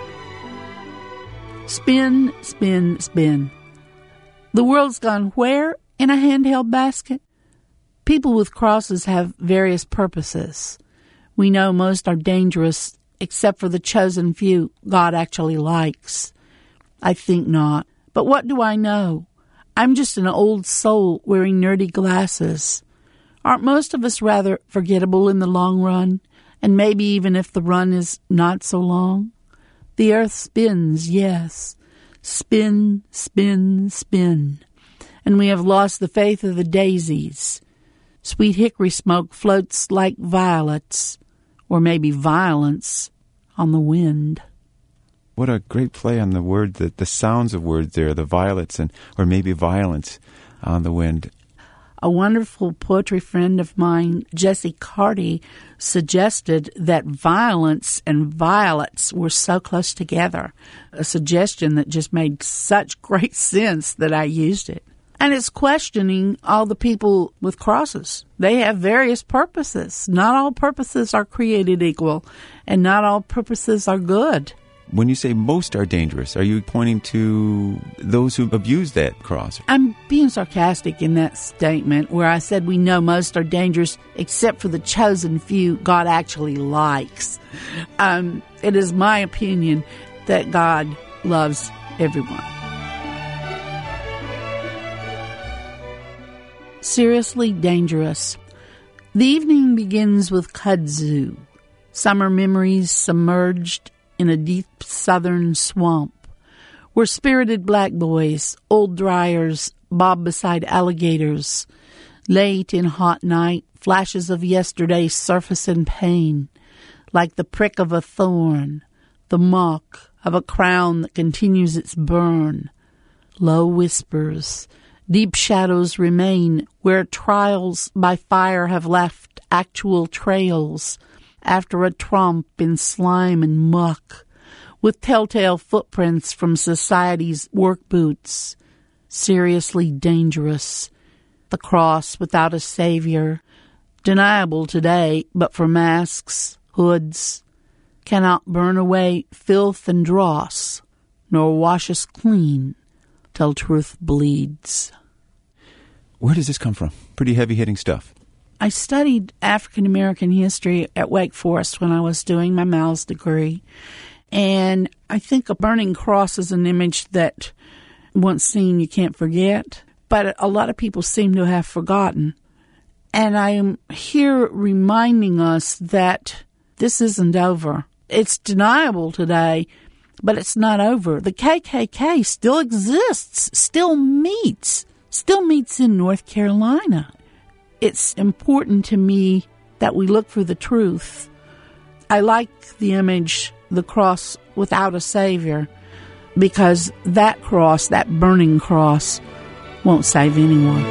Spin, spin, spin. The world's gone where in a handheld basket? People with crosses have various purposes. We know most are dangerous, except for the chosen few God actually likes. I think not. But what do I know? I'm just an old soul wearing nerdy glasses. Aren't most of us rather forgettable in the long run? And maybe even if the run is not so long? The earth spins, yes. Spin, spin, spin. And we have lost the faith of the daisies. Sweet hickory smoke floats like violets, or maybe violence, on the wind. What a great play on the word, the sounds of words there, the violets or maybe violence on the wind. A wonderful poetry friend of mine, Jessie Carty, suggested that violence and violets were so close together, a suggestion that just made such great sense that I used it. And it's questioning all the people with crosses. They have various purposes. Not all purposes are created equal, and not all purposes are good. When you say most are dangerous, are you pointing to those who abuse that cross? I'm being sarcastic in that statement where I said we know most are dangerous except for the chosen few God actually likes. It is my opinion that God loves everyone. Seriously dangerous. The evening begins with kudzu, summer memories submerged in a deep southern swamp, where spirited black boys, old dryers, bob beside alligators. Late in hot night, flashes of yesterday surface in pain, like the prick of a thorn, the mock of a crown that continues its burn. Low whispers, deep shadows remain where trials by fire have left actual trails after a tromp in slime and muck, with telltale footprints from society's work boots. Seriously dangerous. The cross without a savior, deniable today, but for masks, hoods, cannot burn away filth and dross, nor wash us clean till truth bleeds. Where does this come from? Pretty heavy-hitting stuff. I studied African American history at Wake Forest when I was doing my Miles degree, and I think a burning cross is an image that once seen you can't forget, but a lot of people seem to have forgotten. And I am here reminding us that this isn't over. It's deniable today, but it's not over. The KKK still exists, still meets in North Carolina. It's important to me that we look for the truth. I like the image, the cross without a savior, because that cross, that burning cross, won't save anyone.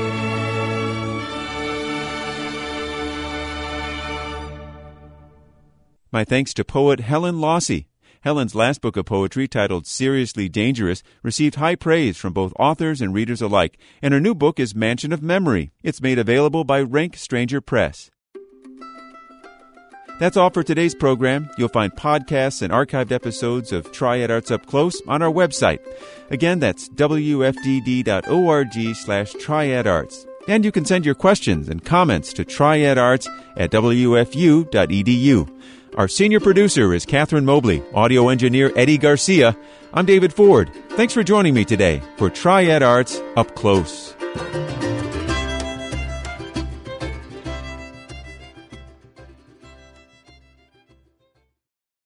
My thanks to poet Helen Lossie. Helen's last book of poetry, titled Seriously Dangerous, received high praise from both authors and readers alike, and her new book is Mansion of Memory. It's made available by Rank Stranger Press. That's all for today's program. You'll find podcasts and archived episodes of Triad Arts Up Close on our website. Again, that's wfdd.org/triadarts. And you can send your questions and comments to triadarts@wfu.edu. Our senior producer is Catherine Mobley, audio engineer Eddie Garcia. I'm David Ford. Thanks for joining me today for Triad Arts Up Close.